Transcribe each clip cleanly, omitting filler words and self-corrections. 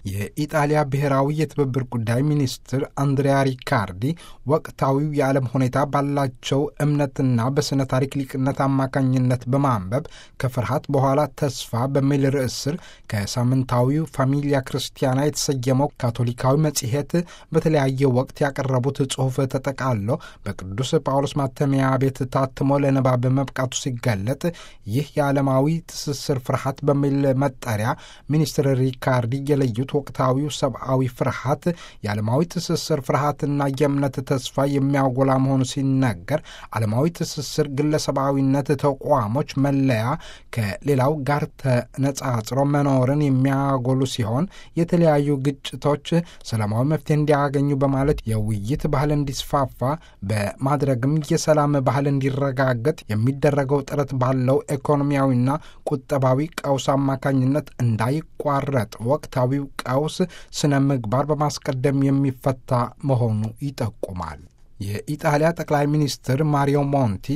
የኢጣሊያ ብሔራዊ የትብብር ጉዳይ ሚኒስትር አንድሪያ ሪካርዲ ወቅታዊው የዓለም ሁኔታ ባላቸው እምነትና በሥነ ታሪክ ሊቅነት አማካኝነት በማንበብ ከፍርሃት በኋላ ተስፋ በሚል ርዕስ ስር ከሳምንታዊው ፋሚሊያ ክርስቲያና የተሰየመው ካቶሊካዊ መጽሔት በተለያየ ወቅት ያቀረቡት ጽሑፍ ተጠቃሎ በቅዱስ ጳውሎስ ማተሚያ ቤት ታትሞ ለንባብ መብቃቱ ሲገለጥ ይህ የዓለማዊ ትስስር ፍርሃት በሚል መጠሪያ ሚኒስትር ሪካርዲ የለዩት ወቅታዊው ሰብአዊ ፍርሃት የዓለማዊ ትስስር ፍርሃትና የእምነት ተስፋ የሚያጎላ መሆኑ ሲነገር ዓለማዊ ትስስር ግለሰባዊነት ተቋሞች መለያ ከሌላው ጋር ተነጻጽሮ መኖርን የሚያጎሉ ሲሆን የተለያዩ ግጭቶች ሰላማዊ መፍትሄ እንዲያገኙ በማለት የውይይት ባህል እንዲስፋፋ በማድረግም የሰላም ባህል እንዲረጋገጥ የሚደረገው ጥረት ባለው ኢኮኖሚያዊና ቁጠባዊ ቀውስ አማካኝነት እንዳይቋረጥ ወቅታዊው ቀውስ ስነ ምግባር በማስቀደም የሚፈታ መሆኑ ይጠቁማል። የኢጣሊያ ጠቅላይ ሚኒስትር ማሪዮ ሞንቲ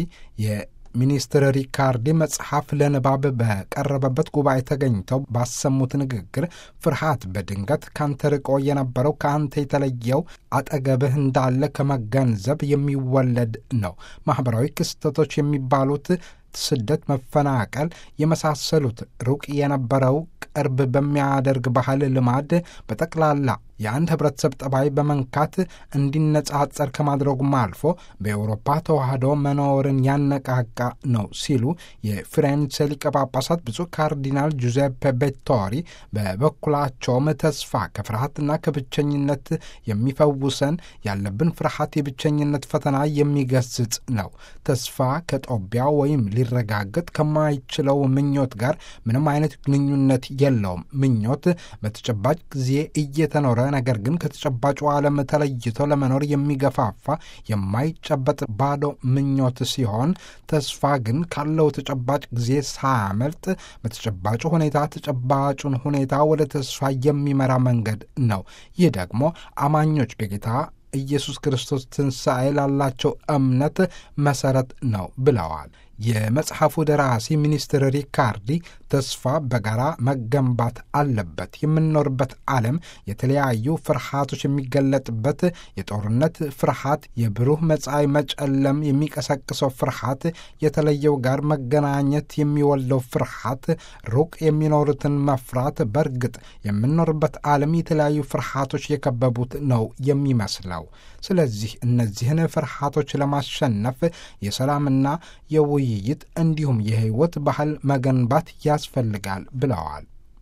የሚኒስትር ሪካርዲ መጽሐፍ ለንባብ በቀረበበት ጉባኤ ተገኝተው ባሰሙት ንግግር ፍርሃት በድንገት ካንተ ርቆ የነበረው ከአንተ የተለየው አጠገብህ እንዳለ ከመገንዘብ የሚወለድ ነው። ማኅበራዊ ክስተቶች የሚባሉት ስደት፣ መፈናቀል የመሳሰሉት ሩቅ የነበረው ቅርብ በሚያደርግ ባህል ልማድ በጠቅላላ የአንድ ህብረተሰብ ጠባይ በመንካት እንዲነጻጸር ከማድረጉም አልፎ በአውሮፓ ተዋህዶ መኖርን ያነቃቃ ነው ሲሉ የፊሬንሴ ሊቀ ጳጳሳት ብፁዕ ካርዲናል ጁዜፔ ቤቶሪ በበኩላቸውም ተስፋ ከፍርሃትና ከብቸኝነት የሚፈውሰን ያለብን ፍርሃት የብቸኝነት ፈተና የሚገስጽ ነው። ተስፋ ከጦቢያ ወይም ሊረጋገጥ ከማይችለው ምኞት ጋር ምንም አይነት ግንኙነት የለውም። ምኞት በተጨባጭ ጊዜ እየተኖረ ነገር ግን ከተጨባጩ ዓለም ተለይቶ ለመኖር የሚገፋፋ የማይጨበጥ ባዶ ምኞት ሲሆን ተስፋ ግን ካለው ተጨባጭ ጊዜ ሳያመልጥ በተጨባጩ ሁኔታ ተጨባጩን ሁኔታ ወደ ተስፋ የሚመራ መንገድ ነው። ይህ ደግሞ አማኞች በጌታ ኢየሱስ ክርስቶስ ትንሣኤ ላላቸው እምነት መሠረት ነው ብለዋል። የመጽሐፉ ደራሲ ሚኒስትር ሪካርዲ ተስፋ በጋራ መገንባት አለበት። የምንኖርበት ዓለም የተለያዩ ፍርሃቶች የሚገለጥበት የጦርነት ፍርሃት፣ የብሩህ መጻኢ መጨለም የሚቀሰቅሰው ፍርሃት፣ የተለየው ጋር መገናኘት የሚወልደው ፍርሃት፣ ሩቅ የሚኖሩትን መፍራት። በእርግጥ የምንኖርበት ዓለም የተለያዩ ፍርሃቶች የከበቡት ነው የሚመስለው። ስለዚህ እነዚህን ፍርሃቶች ለማሸነፍ የሰላምና የውይይት እንዲሁም የሕይወት ባህል መገንባት ያስፈልጋል ብለዋል።